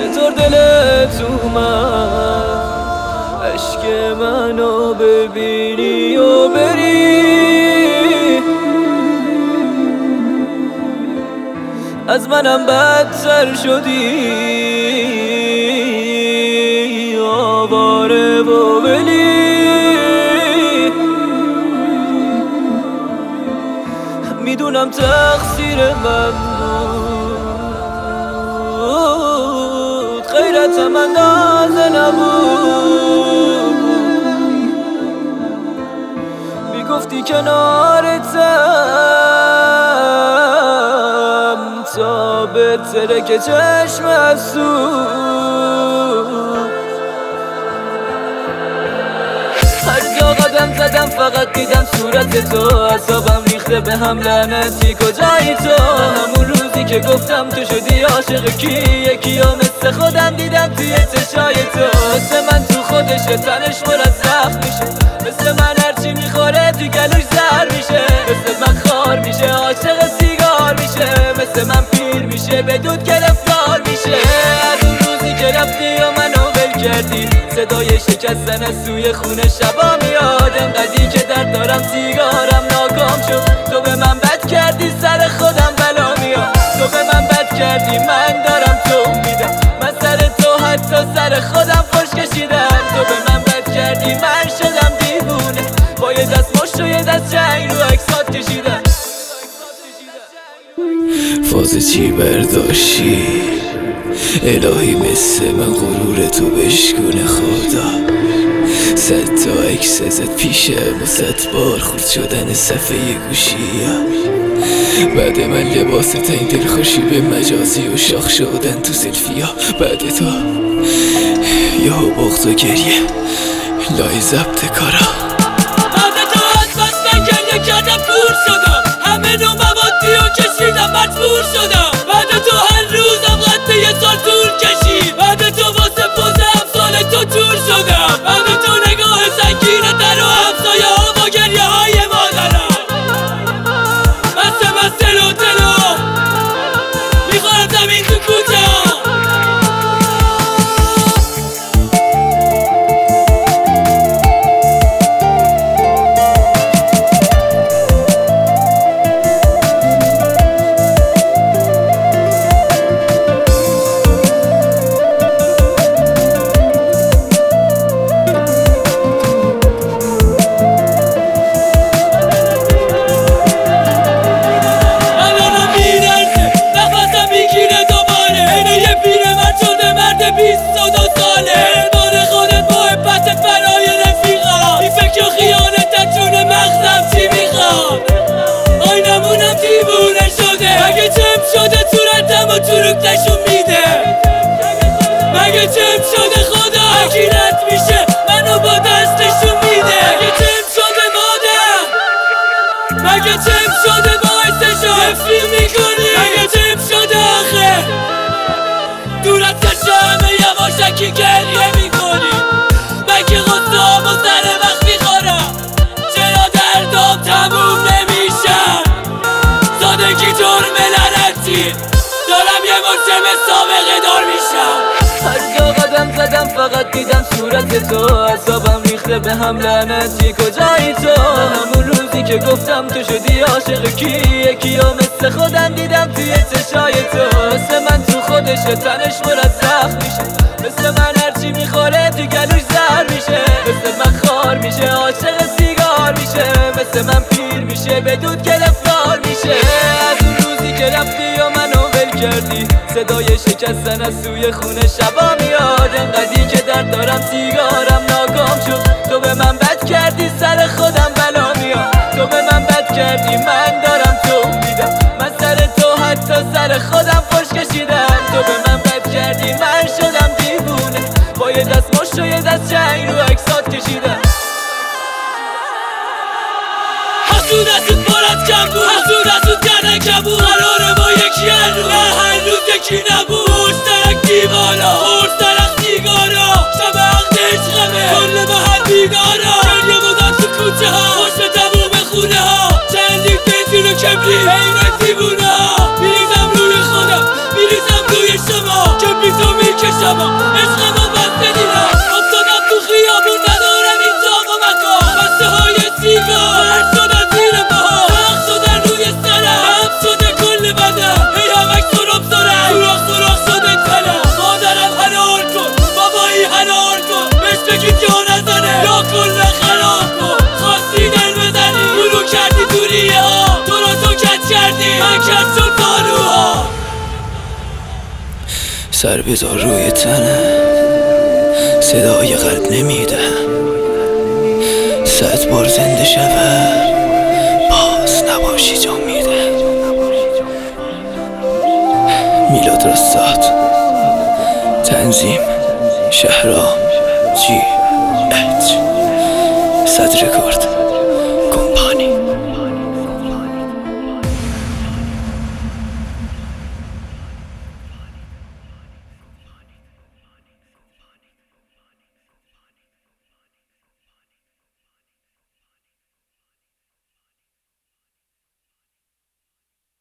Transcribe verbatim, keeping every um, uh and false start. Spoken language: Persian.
چطور دلت اومد عشق منو ببینی و بری، از منم بدتر شدی آواره و ولی. میدونم تقصیر من بود، غیرتم اندازه نبود. میگفتی کنارتم تا بهتره که چشم افسود. هر جا قدم زدم فقط دیدم صورت تو، اعصابم ریخته به هم لعنتی کجایی تو؟ همون روزی که گفتم تو شدی عاشق کی، یکی ها مثل خودم دیدم توی چشای تو. مثل من تو خودش تنش پر از زخم میشه، مثل من هرچی میخوره تو گلوش زهر میشه، مثل من خار میشه عاشق سیگار میشه، مثل من پیر میشه به دود گرفتار میشه. از اون روزی که رفتی و منو ول کردی، صدای شکستن از سوی خونه شبا میاد. انقدری که درد دارم سیگارم ناکام شد، تو به من بد کردی سر خودم بلا میاد. تو به من بد کردی من دارم تو میدم، من سر تو حتی سر خودم خوش کشیدم. تو به من بد کردی من شدم دیوونه، با یه دست مشت و یه دست چنگ رو اکسات کشیدم. فاز چی برداشتی الهی مثل من غرور تو بشکونه خدا. صد تا عکس ازت پیشم و صد بار خورد شدن صفحه گوشی، بعد من لباس تا این دلخوشی به مجازی و شاخ شدن تو سلفی ها. بعد تو یهو بغض و گریه لای ضبط کارا. بعد تو از بس من گریه کردم کور شدم، همه نوع موادی رو کشیدم مجبور شدم. بعد تو هر روزم قد یه سال طول کشید، بعد تو واسه پوز امثال تو جور شدم. بعد تو نگاه سنگین در و همسایه ها با گریه های مادرم، بسته بسته رو دلو میخورم زمین تو کوچه ها. مگه چم شده صورتم و چروک نشون میده؟ مگه چم شده خدا حکیرت میشه منو با دست نشون میده؟ مگه چم شده مادر؟ مگه چم شده باعث شفری میکنی؟ مگه چم شده آخه دور از چشم همه یواشکی گریه میکنی؟ مگه غصه هم و سر وقت میخورم؟ چرا دردام تموم نمیشن؟ سادگی جرم لعنتی دارم یه مرچم سابقه دار میشم. هر جا قدم زدم فقط دیدم صورت تو، اعصابم ریخته به هم لعنتی کجایی تو؟ همون روزی که گفتم تو شدی عاشق کی، یکی ها مثل خودم دیدم توی چشای تو. مثل من تو خودش تنش پر از زخم میشه، مثل من هرچی میخوره تو گلوش زهر میشه، مثل من خار میشه عاشق سیگار میشه، مثل من پیر میشه به دود گرفتار میشه. از اون روزی که رفتی و منو ول کردی، صدای شکستن از سوی خونه شبا میاد. انقدری که درد دارم سیگارم ناکام شد، تو به من بد کردی سر خودم بلا میاد. تو به من بد کردی من دارم تو میدم، من سر تو حتی سر خودم خوش کشیدم. تو به من بد کردی من شدم دیوونه، با یه دست مشت و یه دست چنگ رو اکسات کشیدم. حسود حسود پر از کم بود، حسود حسود کردن کم بود، قراره با یکی هر روز هر روز یکی نبود. مشترک دیوالا مشترک سیگارا، شب عقد عشقمه کل محل بیدارا. گریه بودن تو کوچه ها خوش به تموم خونه ها، چندین بنزین و کبری حیرت دیوونه ها. میریزم روی خودم میریزم روی شما، کبریتو میکشم سر بذار روی تنه، صدای قلب نمیده، صد بار زنده شود باز نباشی جا میده. میلاد رستاد، تنظیم شهرام جی اچ، صد رکورد.